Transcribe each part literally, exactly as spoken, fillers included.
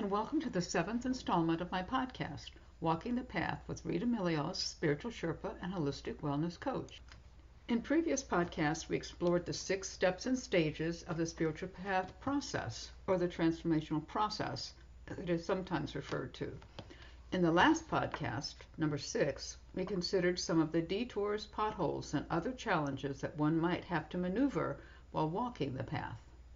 and welcome to the seventh installment of my podcast, Walking the Path with Rita Milios, spiritual Sherpa and holistic wellness coach. In previous podcasts, we explored the six steps and stages of the spiritual path process, or the transformational process, as it is sometimes referred to. In the last podcast, number six, we considered some of the detours, potholes, and other challenges that one might have to maneuver while walking the path.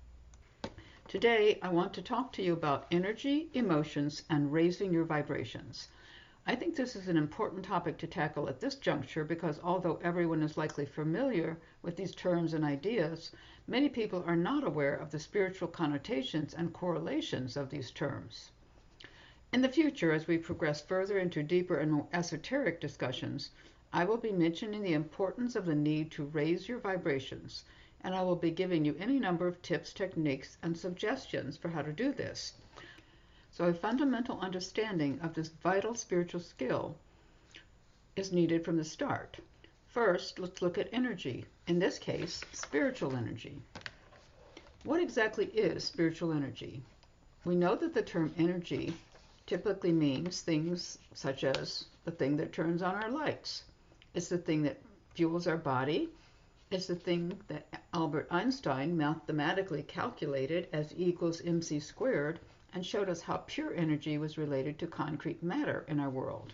Today, I want to talk to you about energy, emotions, and raising your vibrations. I think this is an important topic to tackle at this juncture because although everyone is likely familiar with these terms and ideas, many people are not aware of the spiritual connotations and correlations of these terms. In the future, as we progress further into deeper and more esoteric discussions, I will be mentioning the importance of the need to raise your vibrations, and I will be giving you any number of tips, techniques, and suggestions for how to do this. So a fundamental understanding of this vital spiritual skill is needed from the start. First, let's look at energy, in this case, spiritual energy. What exactly is spiritual energy? We know that the term energy typically means things such as the thing that turns on our lights. It's the thing that fuels our body. It's the thing that Albert Einstein mathematically calculated as E equals mc squared and showed us how pure energy was related to concrete matter in our world.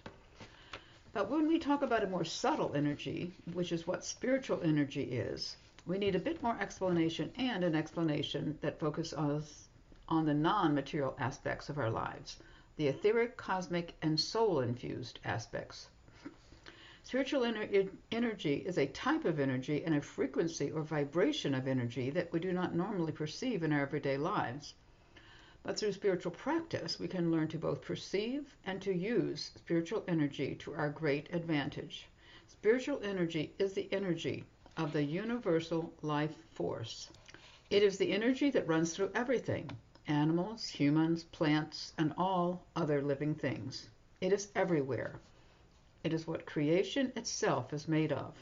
But when we talk about a more subtle energy, which is what spiritual energy is, we need a bit more explanation and an explanation that focuses on the non-material aspects of our lives, the etheric, cosmic, and soul-infused aspects. Spiritual ener- energy is a type of energy and a frequency or vibration of energy that we do not normally perceive in our everyday lives. But through spiritual practice, we can learn to both perceive and to use spiritual energy to our great advantage. Spiritual energy is the energy of the universal life force. It is the energy that runs through everything, animals, humans, plants, and all other living things. It is everywhere. It is what creation itself is made of.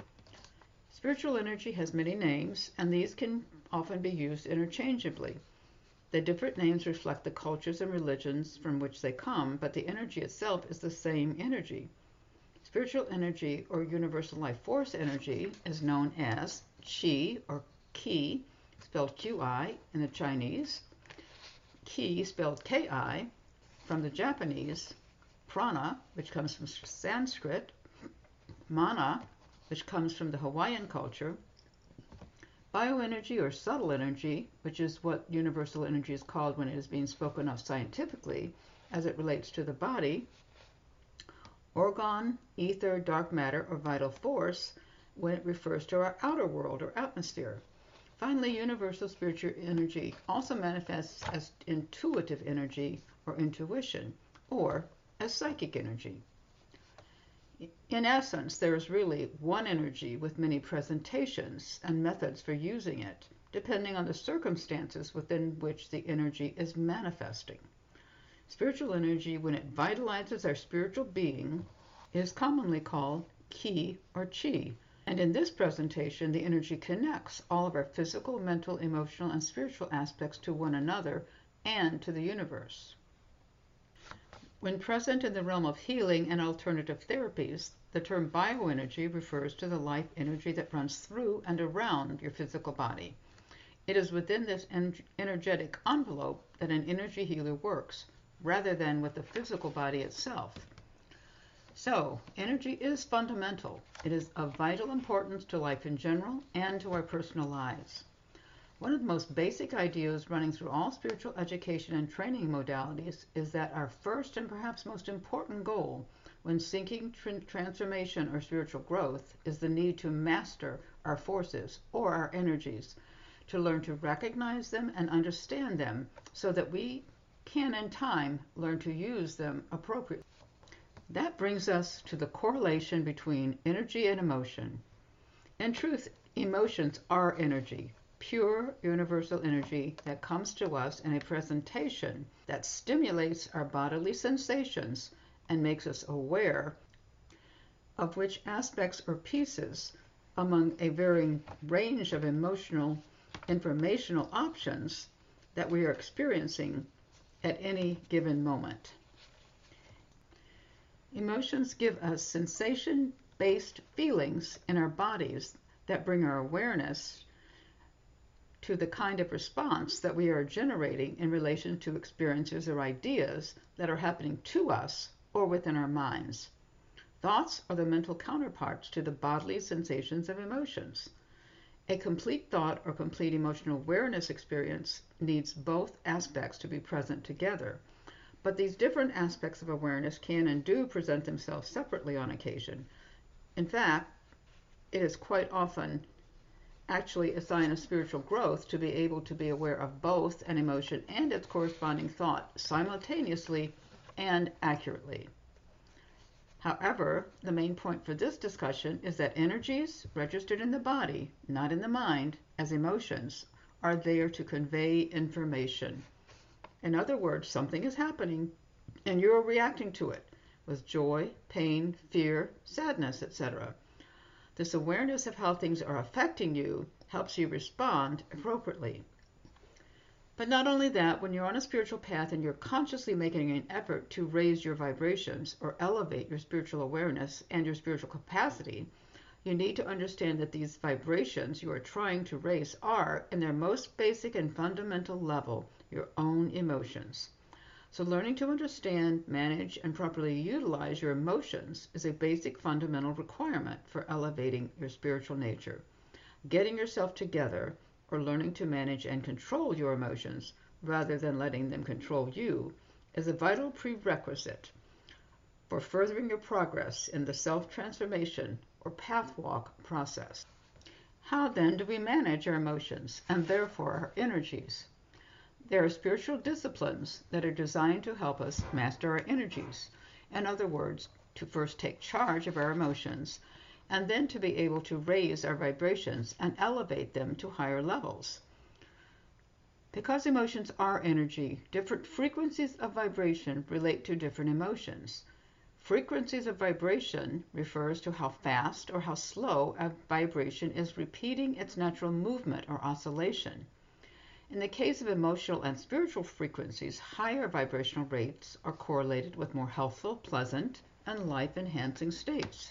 Spiritual energy has many names, and these can often be used interchangeably. The different names reflect the cultures and religions from which they come, but the energy itself is the same energy. Spiritual energy, or universal life force energy, is known as Qi, or Ki, spelled Q I in the Chinese, Ki, spelled K I, from the Japanese, Prana, which comes from Sanskrit, Mana, which comes from the Hawaiian culture, bioenergy or subtle energy, which is what universal energy is called when it is being spoken of scientifically as it relates to the body, orgone, ether, dark matter, or vital force when it refers to our outer world or atmosphere. Finally, universal spiritual energy also manifests as intuitive energy or intuition, or as psychic energy. In essence, there is really one energy with many presentations and methods for using it, depending on the circumstances within which the energy is manifesting. Spiritual energy, when it vitalizes our spiritual being, is commonly called Ki or Chi, and in this presentation, the energy connects all of our physical, mental, emotional, and spiritual aspects to one another and to the universe. When present in the realm of healing and alternative therapies, the term bioenergy refers to the life energy that runs through and around your physical body. It is within this en- energetic envelope that an energy healer works, rather than with the physical body itself. So, energy is fundamental. It is of vital importance to life in general and to our personal lives. One of the most basic ideas running through all spiritual education and training modalities is that our first and perhaps most important goal when seeking tr- transformation or spiritual growth is the need to master our forces or our energies, to learn to recognize them and understand them so that we can in time learn to use them appropriately. That brings us to the correlation between energy and emotion. In truth, emotions are energy. Pure universal energy that comes to us in a presentation that stimulates our bodily sensations and makes us aware of which aspects or pieces among a varying range of emotional informational options that we are experiencing at any given moment. Emotions give us sensation-based feelings in our bodies that bring our awareness to the kind of response that we are generating in relation to experiences or ideas that are happening to us or within our minds. Thoughts are the mental counterparts to the bodily sensations of emotions. A complete thought or complete emotional awareness experience needs both aspects to be present together. But these different aspects of awareness can and do present themselves separately on occasion. In fact, it is quite often actually a sign of spiritual growth to be able to be aware of both an emotion and its corresponding thought simultaneously and accurately. However, the main point for this discussion is that energies registered in the body, not in the mind, as emotions, are there to convey information. In other words, something is happening and you're reacting to it with joy, pain, fear, sadness, et cetera. This awareness of how things are affecting you helps you respond appropriately. But not only that, when you're on a spiritual path and you're consciously making an effort to raise your vibrations or elevate your spiritual awareness and your spiritual capacity, you need to understand that these vibrations you are trying to raise are, in their most basic and fundamental level, your own emotions. So learning to understand, manage, and properly utilize your emotions is a basic fundamental requirement for elevating your spiritual nature. Getting yourself together, or learning to manage and control your emotions rather than letting them control you, is a vital prerequisite for furthering your progress in the self-transformation or pathwalk process. How then do we manage our emotions and therefore our energies? There are spiritual disciplines that are designed to help us master our energies. In other words, to first take charge of our emotions and then to be able to raise our vibrations and elevate them to higher levels. Because emotions are energy, different frequencies of vibration relate to different emotions. Frequencies of vibration refers to how fast or how slow a vibration is repeating its natural movement or oscillation. In the case of emotional and spiritual frequencies, higher vibrational rates are correlated with more healthful, pleasant, and life-enhancing states.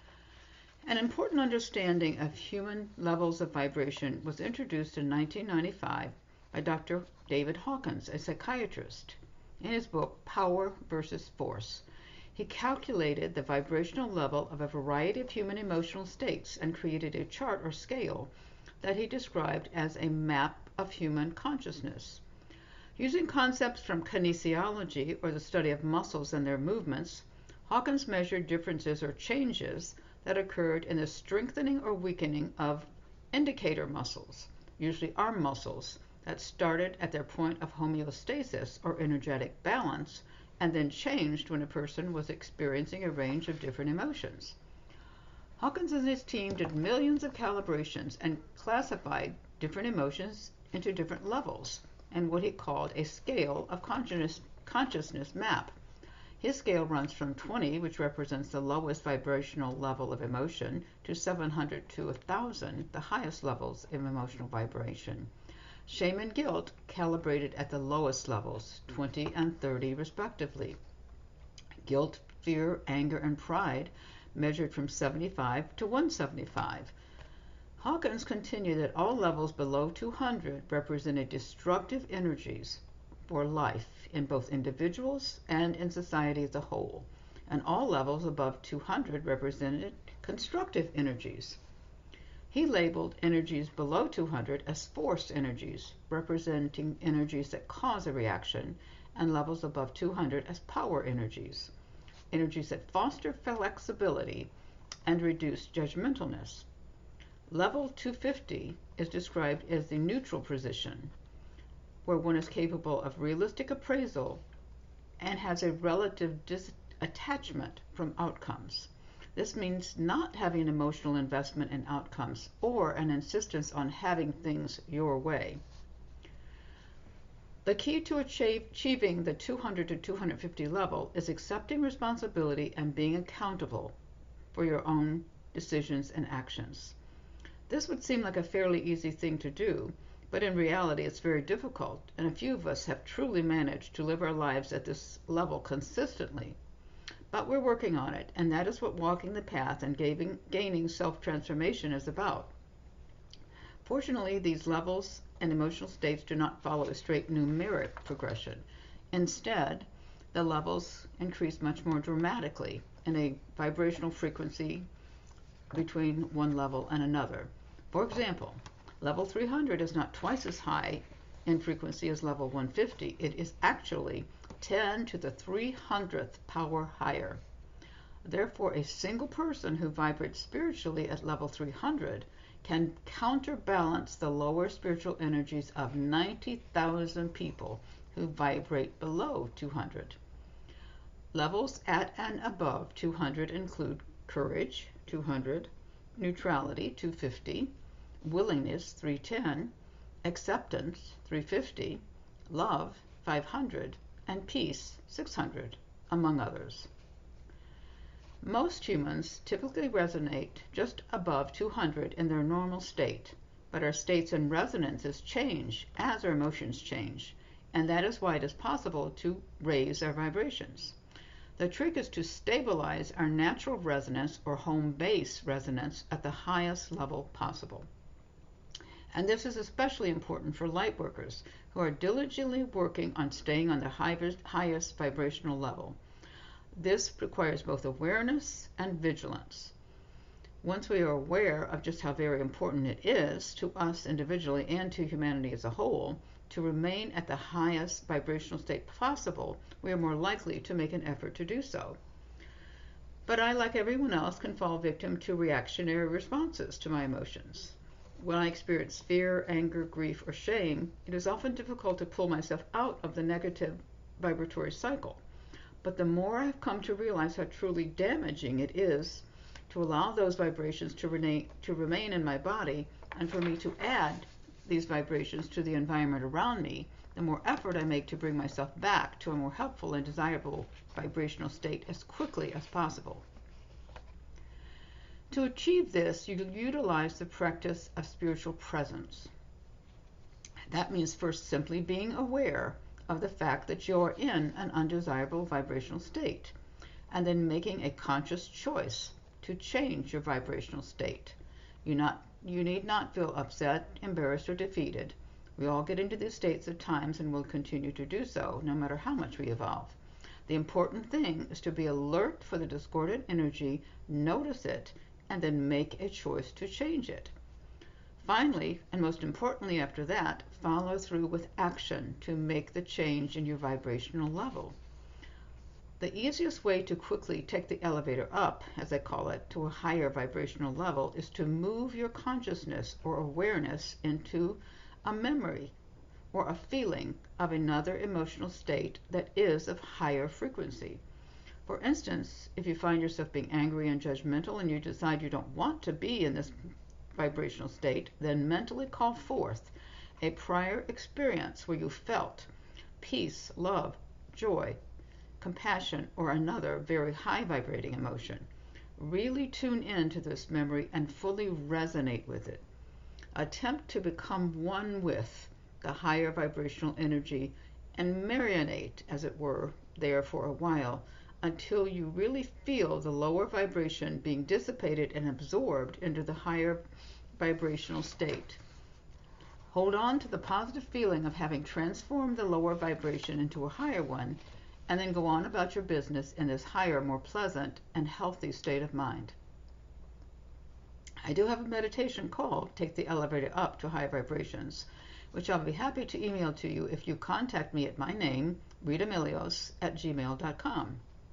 An important understanding of human levels of vibration was introduced in nineteen ninety-five by Doctor David Hawkins, a psychiatrist. In his book, Power versus Force, he calculated the vibrational level of a variety of human emotional states and created a chart or scale that he described as a map of human consciousness. Using concepts from kinesiology, or the study of muscles and their movements, Hawkins measured differences or changes that occurred in the strengthening or weakening of indicator muscles, usually arm muscles, that started at their point of homeostasis or energetic balance and then changed when a person was experiencing a range of different emotions. Hawkins and his team did millions of calibrations and classified different emotions into different levels and what he called a scale of consciousness, consciousness map. His scale runs from twenty, which represents the lowest vibrational level of emotion, to seven hundred to one thousand, the highest levels of emotional vibration. Shame and guilt calibrated at the lowest levels, twenty and thirty respectively. Guilt, fear, anger, and pride measured from seventy-five to one seventy-five. Hawkins continued that all levels below two hundred represented destructive energies for life in both individuals and in society as a whole, and all levels above two hundred represented constructive energies. He labeled energies below two hundred as force energies, representing energies that cause a reaction, and levels above two hundred as power energies, energies that foster flexibility and reduce judgmentalness. Level two hundred fifty is described as the neutral position, where one is capable of realistic appraisal and has a relative detachment from outcomes. This means not having an emotional investment in outcomes or an insistence on having things your way. The key to achieve, achieving the two hundred to two hundred fifty level is accepting responsibility and being accountable for your own decisions and actions. This would seem like a fairly easy thing to do, But in reality, it's very difficult, and a few of us have truly managed to live our lives at this level consistently. But we're working on it, and that is what walking the path and gaining, gaining self-transformation is about. Fortunately, these levels and emotional states do not follow a straight numeric progression. Instead, the levels increase much more dramatically in a vibrational frequency between one level and another. For example, level three hundred is not twice as high in frequency as level one fifty. It is actually ten to the three hundredth power higher. Therefore, a single person who vibrates spiritually at level three hundred can counterbalance the lower spiritual energies of ninety thousand people who vibrate below two hundred. Levels at and above two hundred include courage, two hundred, neutrality, two fifty, willingness, three ten, acceptance, three fifty, love, five hundred, and peace, six hundred, among others. Most humans typically resonate just above two hundred in their normal state, but our states and resonances change as our emotions change, and that is why it is possible to raise our vibrations. The trick is to stabilize our natural resonance or home base resonance at the highest level possible. And this is especially important for light workers who are diligently working on staying on the highest vibrational level. This requires both awareness and vigilance. Once we are aware of just how very important it is to us individually and to humanity as a whole to remain at the highest vibrational state possible, we are more likely to make an effort to do so. But I, like everyone else, can fall victim to reactionary responses to my emotions. When I experience fear, anger, grief, or shame, it is often difficult to pull myself out of the negative vibratory cycle. But the more I've come to realize how truly damaging it is to allow those vibrations to remain, to remain in my body, and for me to add these vibrations to the environment around me, the more effort I make to bring myself back to a more helpful and desirable vibrational state as quickly as possible. To achieve this, you utilize the practice of spiritual presence. That means first simply being aware of the fact that you're in an undesirable vibrational state, and then making a conscious choice to change your vibrational state. You not you need not feel upset, embarrassed, or defeated. We all get into these states at times and will continue to do so, no matter how much we evolve. The important thing is to be alert for the discordant energy, notice it, and then make a choice to change it. Finally, and most importantly after that, follow through with action to make the change in your vibrational level. The easiest way to quickly take the elevator up, as I call it, to a higher vibrational level is to move your consciousness or awareness into a memory or a feeling of another emotional state that is of higher frequency. For instance, if you find yourself being angry and judgmental and you decide you don't want to be in this vibrational state, then mentally call forth a prior experience where you felt peace, love, joy, compassion, or another very high vibrating emotion. Really tune in to this memory and fully resonate with it. Attempt to become one with the higher vibrational energy and marinate, as it were, there for a while until you really feel the lower vibration being dissipated and absorbed into the higher vibrational state. Hold on to the positive feeling of having transformed the lower vibration into a higher one, and then go on about your business in this higher, more pleasant, and healthy state of mind. I do have a meditation called Take the Elevator Up to High Vibrations, which I'll be happy to email to you if you contact me at my name, Rita Milios, at gmail dot com.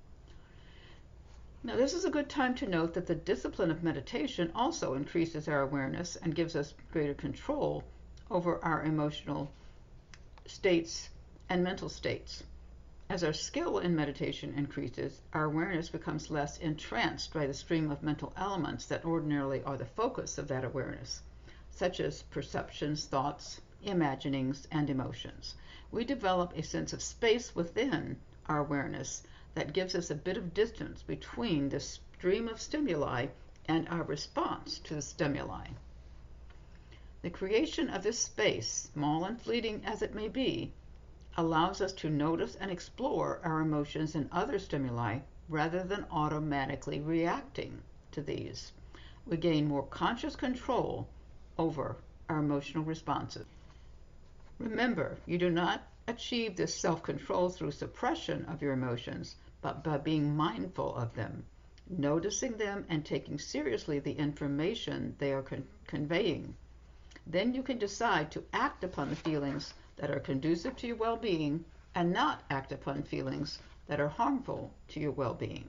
Now, this is a good time to note that the discipline of meditation also increases our awareness and gives us greater control over our emotional states and mental states. As our skill in meditation increases, our awareness becomes less entranced by the stream of mental elements that ordinarily are the focus of that awareness, such as perceptions, thoughts, imaginings, and emotions. We develop a sense of space within our awareness that gives us a bit of distance between the stream of stimuli and our response to the stimuli. The creation of this space, small and fleeting as it may be, allows us to notice and explore our emotions and other stimuli rather than automatically reacting to these. We gain more conscious control over our emotional responses. Remember, you do not achieve this self-control through suppression of your emotions, but by being mindful of them, noticing them, and taking seriously the information they are con- conveying. Then you can decide to act upon the feelings that are conducive to your well-being and not act upon feelings that are harmful to your well-being.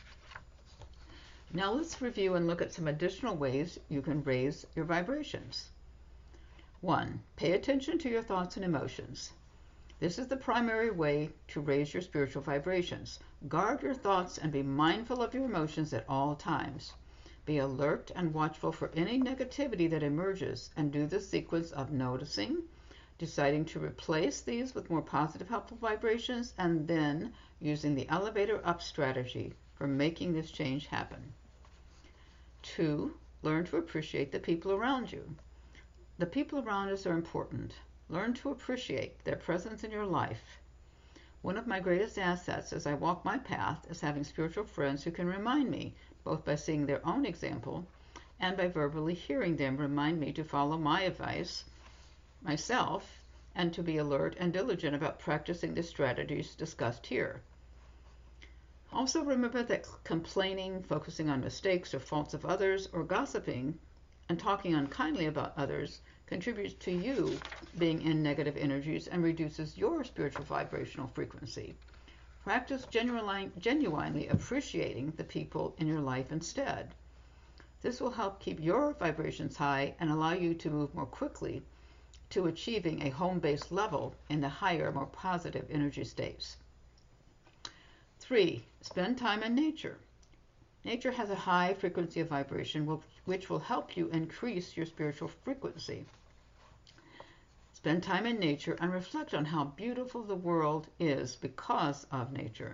Now let's review and look at some additional ways you can raise your vibrations. One, pay attention to your thoughts and emotions. This is the primary way to raise your spiritual vibrations. Guard your thoughts and be mindful of your emotions at all times. Be alert and watchful for any negativity that emerges, and do the sequence of noticing, deciding to replace these with more positive, helpful vibrations, and then using the elevator up strategy for making this change happen. Two, learn to appreciate the people around you. The people around us are important. Learn to appreciate their presence in your life. One of my greatest assets as I walk my path is having spiritual friends who can remind me, both by seeing their own example and by verbally hearing them remind me to follow my advice myself and to be alert and diligent about practicing the strategies discussed here. Also remember that complaining, focusing on mistakes or faults of others, or gossiping and talking unkindly about others contributes to you being in negative energies and reduces your spiritual vibrational frequency. Practice genuinely, genuinely appreciating the people in your life instead. This will help keep your vibrations high and allow you to move more quickly to achieving a home-based level in the higher, more positive energy states. Three, spend time in nature. Nature has a high frequency of vibration which will help you increase your spiritual frequency. Spend time in nature and reflect on how beautiful the world is because of nature.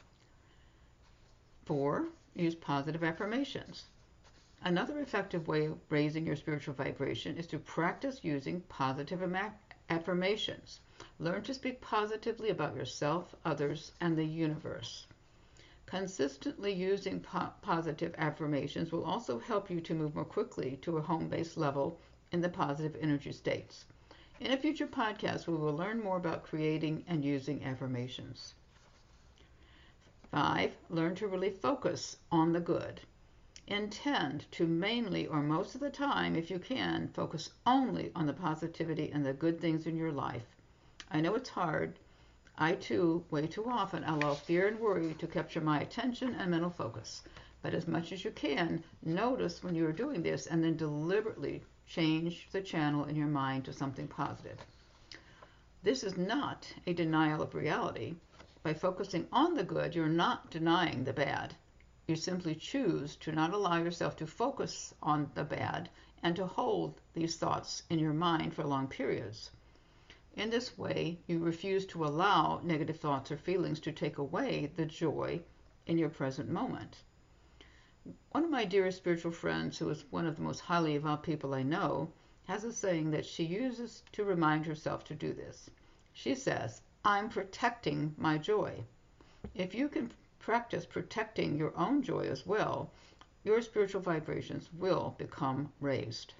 Four, use positive affirmations. Another effective way of raising your spiritual vibration is to practice using positive affirmations. Learn to speak positively about yourself, others, and the universe. Consistently using po- positive affirmations will also help you to move more quickly to a home-based level in the positive energy states. In a future podcast, we will learn more about creating and using affirmations. Five, learn to really focus on the good. Intend to mainly, or most of the time, if you can, focus only on the positivity and the good things in your life. I know it's hard. I too, way too often, allow fear and worry to capture my attention and mental focus. But as much as you can, notice when you are doing this and then deliberately change the channel in your mind to something positive. This is not a denial of reality. By focusing on the good, you're not denying the bad. You simply choose to not allow yourself to focus on the bad and to hold these thoughts in your mind for long periods. In this way, you refuse to allow negative thoughts or feelings to take away the joy in your present moment. One of my dearest spiritual friends, who is one of the most highly evolved people I know, has a saying that she uses to remind herself to do this. She says, "I'm protecting my joy." If you can practice protecting your own joy as well, your spiritual vibrations will become raised.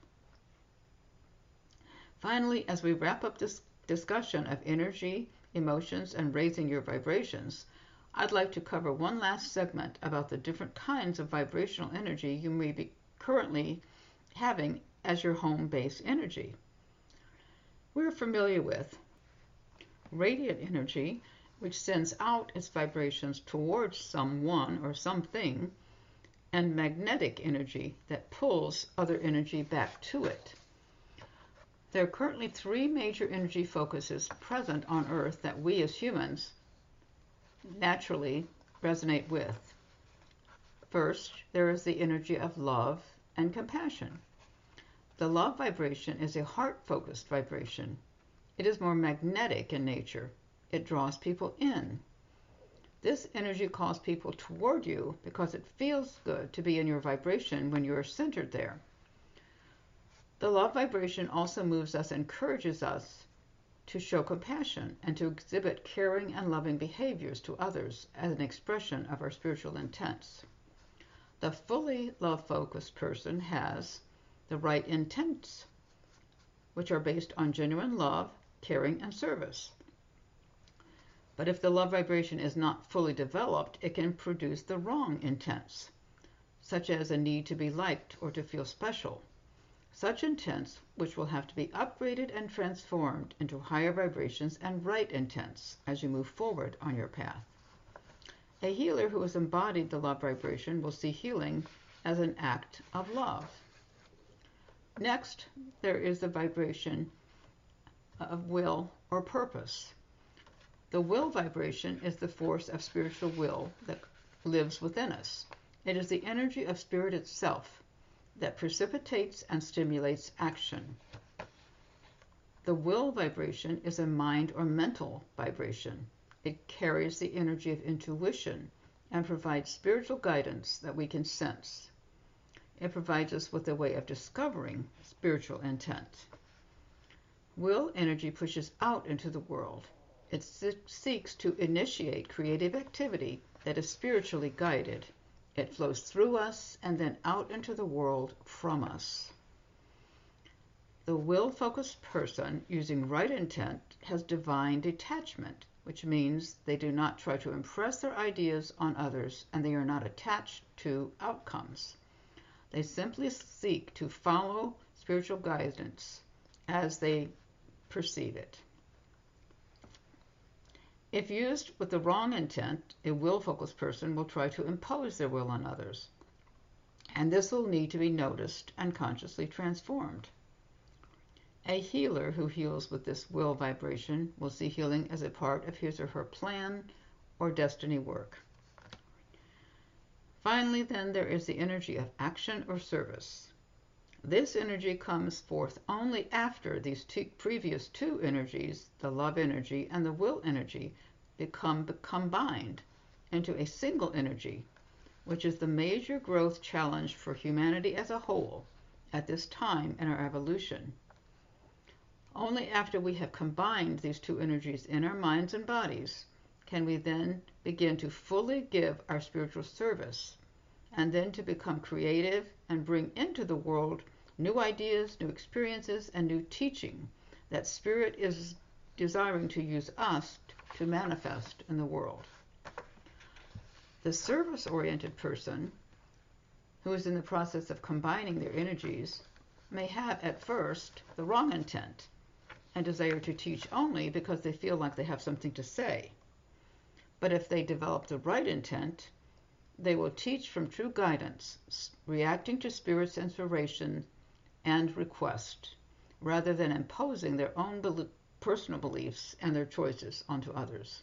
Finally, as we wrap up this discussion of energy, emotions, and raising your vibrations, I'd like to cover one last segment about the different kinds of vibrational energy you may be currently having as your home-based energy. We're familiar with radiant energy, which sends out its vibrations towards someone or something, and magnetic energy that pulls other energy back to it. There are currently three major energy focuses present on Earth that we as humans naturally resonate with. First, there is the energy of love and compassion. The love vibration is a heart-focused vibration. It is more magnetic in nature. It draws people in. This energy calls people toward you because it feels good to be in your vibration when you are centered there. The love vibration also moves us and encourages us to show compassion and to exhibit caring and loving behaviors to others as an expression of our spiritual intents. The fully love-focused person has the right intents, which are based on genuine love, caring, and service. But if the love vibration is not fully developed, it can produce the wrong intents, such as a need to be liked or to feel special. Such intents, which will have to be upgraded and transformed into higher vibrations and right intents as you move forward on your path. A healer who has embodied the love vibration will see healing as an act of love. Next, there is the vibration of will or purpose. The will vibration is the force of spiritual will that lives within us. It is the energy of spirit itself that precipitates and stimulates action. The will vibration is a mind or mental vibration. It carries the energy of intuition and provides spiritual guidance that we can sense. It provides us with a way of discovering spiritual intent. Will energy pushes out into the world. It seeks to initiate creative activity that is spiritually guided. It flows through us and then out into the world from us. The will-focused person using right intent has divine detachment, which means they do not try to impress their ideas on others and they are not attached to outcomes. They simply seek to follow spiritual guidance as they perceive it. If used with the wrong intent, a will-focused person will try to impose their will on others, and this will need to be noticed and consciously transformed. A healer who heals with this will vibration will see healing as a part of his or her plan or destiny work. Finally, then, there is the energy of action or service. This energy comes forth only after these two previous two energies, the love energy and the will energy, become combined into a single energy, which is the major growth challenge for humanity as a whole at this time in our evolution. Only after we have combined these two energies in our minds and bodies can we then begin to fully give our spiritual service, and then to become creative and bring into the world new ideas, new experiences, and new teaching that Spirit is desiring to use us to manifest in the world. The service-oriented person who is in the process of combining their energies may have at first the wrong intent and desire to teach only because they feel like they have something to say. But if they develop the right intent, they will teach from true guidance, reacting to Spirit's inspiration and request, rather than imposing their own belief, personal beliefs and their choices onto others.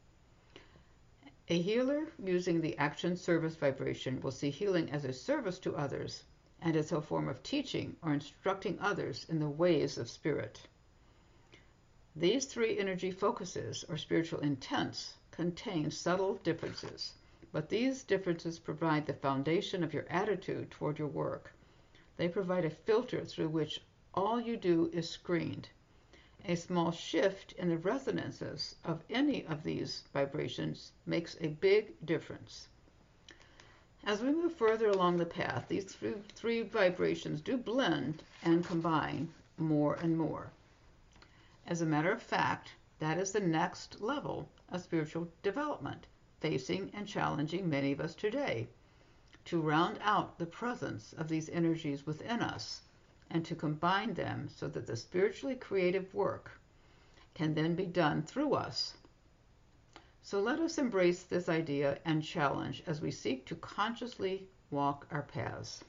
A healer using the action service vibration will see healing as a service to others and as a form of teaching or instructing others in the ways of Spirit. These three energy focuses, or spiritual intents, contain subtle differences, but these differences provide the foundation of your attitude toward your work. They provide a filter through which all you do is screened. A small shift in the resonances of any of these vibrations makes a big difference. As we move further along the path, these three, three vibrations do blend and combine more and more. As a matter of fact, that is the next level of spiritual development, facing and challenging many of us today, to round out the presence of these energies within us and to combine them so that the spiritually creative work can then be done through us. So let us embrace this idea and challenge as we seek to consciously walk our paths.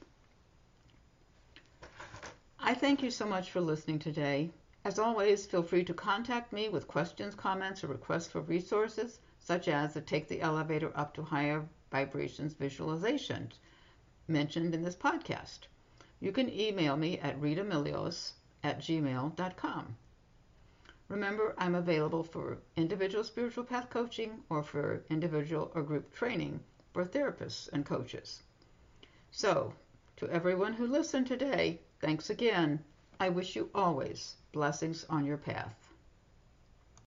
I thank you so much for listening today. As always, feel free to contact me with questions, comments, or requests for resources, such as the Take the Elevator Up to Higher Vibrations visualizations mentioned in this podcast. You can email me at rita milios at gmail dot com. Remember, I'm available for individual spiritual path coaching or for individual or group training for therapists and coaches. So, to everyone who listened today, thanks again. I wish you always blessings on your path.